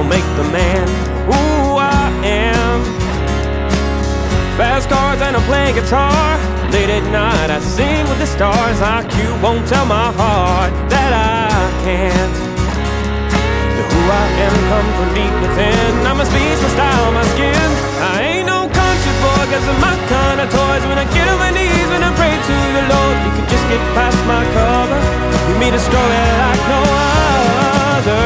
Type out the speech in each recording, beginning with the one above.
make the man who I am. Fast cars and I play guitar. Late at night I sing with the stars. IQ won't tell my heart that I can't. The who I am comes from deep within. I'm a speech, my style, my skin. I ain't no country boy, cause I'm my kind of toys. When I get on my knees, when I pray to the Lord, you could just get past my cover. You meet a story like no other.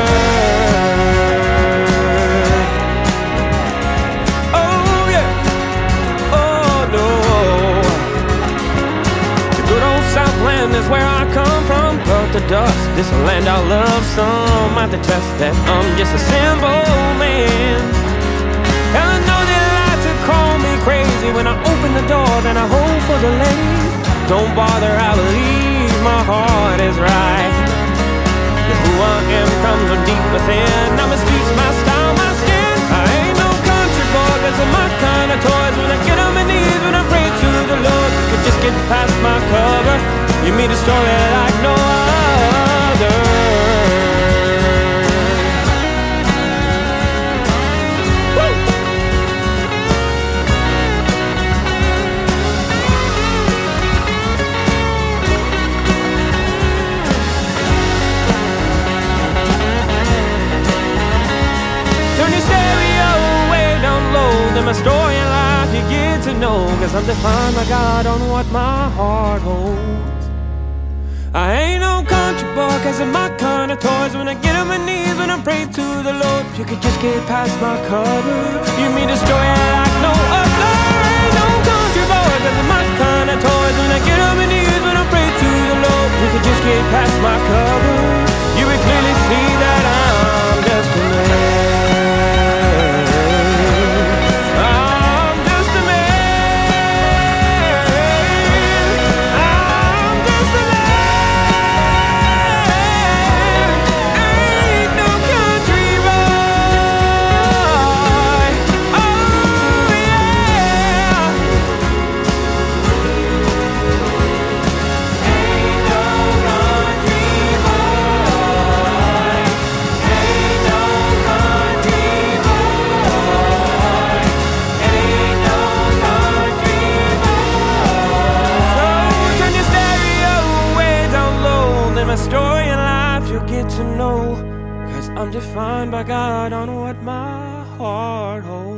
Southland is where I come from, but the dust, this land I love. Some might attest that I'm just a simple man. And I know they like to call me crazy when I open the door and I hope for the lady. Don't bother, I believe my heart is right. The who I am comes from deep within. I'm a speech, my style, my skin. I ain't no country boy, cause I'm my kind of toys. When I get on my knees, when I pray to the Lord, you could just get past my cover. You meet a story like no other. Woo! Turn your stereo way down low, then my story in life you get to know. Cause I'm defined by God on what my heart holds. I ain't no country boy, cause I'm my kind of toys. When I get on my knees, when I pray to the Lord, you could just get past my cover. You mean a story like no other. Ain't no country boy, cause I'm my kind of toys. When I get on my knees, when I pray to the Lord, you could just get past my cover. You would clearly see that I'm just a man. My story in life you'll get to know. Cause I'm defined by God on what my heart holds.